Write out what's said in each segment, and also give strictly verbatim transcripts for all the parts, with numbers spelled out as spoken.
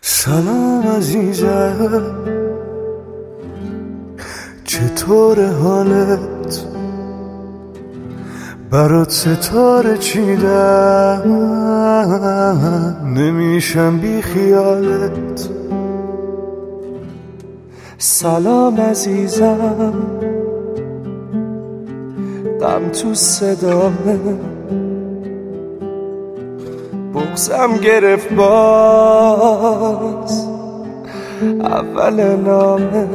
سلام عزیزم، چطور حالت؟ برات ستاره چیدم، نمیشم بی خیالت. سلام عزیزم، غم تو صدامه، بغزم گرفت باز اول نامه.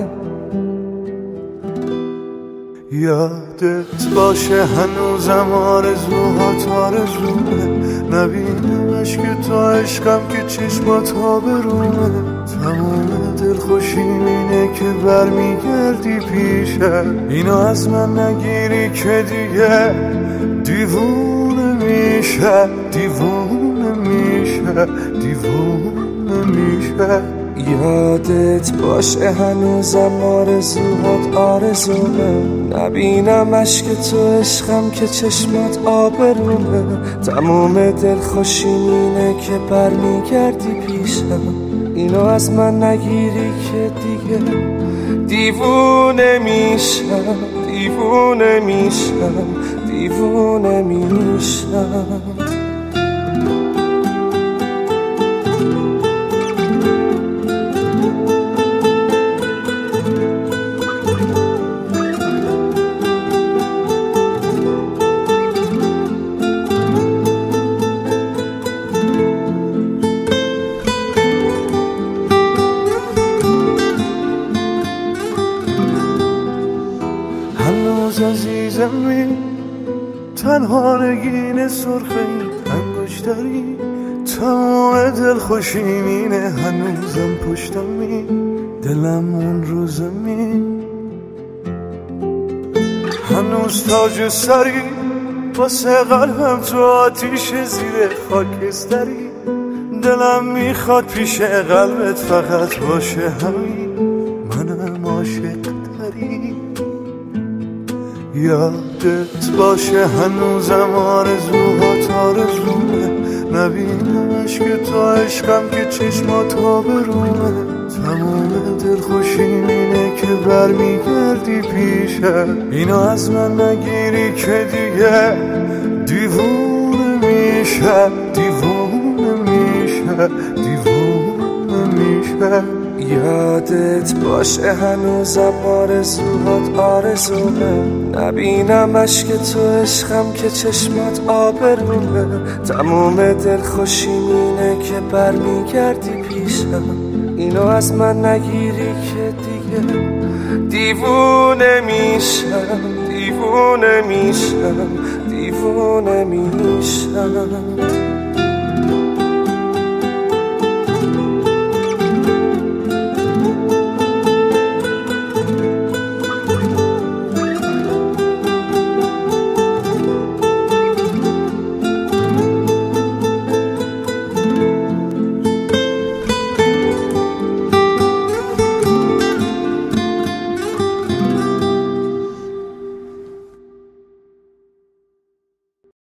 یادت باشه هنوزم آرزوهات آرزومه، نبینمش که تو عشقم که چشمات آبرومه. تمام دلخوشیم اینه که برمیگردی پیشم، اینو از من نگیری که دیگه دیوونه میشه، دیوونه میشه، دیوونه میشه. یادت باشه هنوزم آرزوهات آرزومه، نبینمش که تو عشقم که چشمات آبرومه. تموم دلخوشیم اینه که برمیگردی پیشم، اینو از من نگیری که دیگه دیوونه میشم، دیوونه میشم، دیوونه میشم. هنوز عزیزمی، تنها نگین سرخی انگشتری، تمام دلخوشیم اینه هنوزم پشتمی، دلم اون رو زمین. هنوز تاج سری واسه قلبم تو آتیش زیر خاکستری، دلم میخواد پیش قلبت فقط باشه همین، منم عاشق تری. یادت باشه هنوزم آرزوهات آرزومه، نبینمش که تو عشقم که چشمات آبرومه. تمام دلخوشیم اینه که برمیگردی پیشم، اینو از من نگیری که دیگه دیوونه میشه، دیوونه میشه، دیوونه میشه. یادت باشه هنوزم آرزوهات آرزومه، نبینمش که تو عشقم که چشمات آبرومه. تموم دلخوشیم اینه که برمیگردی پیشم، اینو از من نگیری که دیگه دیوونه میشم، دیوونه میشم، دیوونه میشم.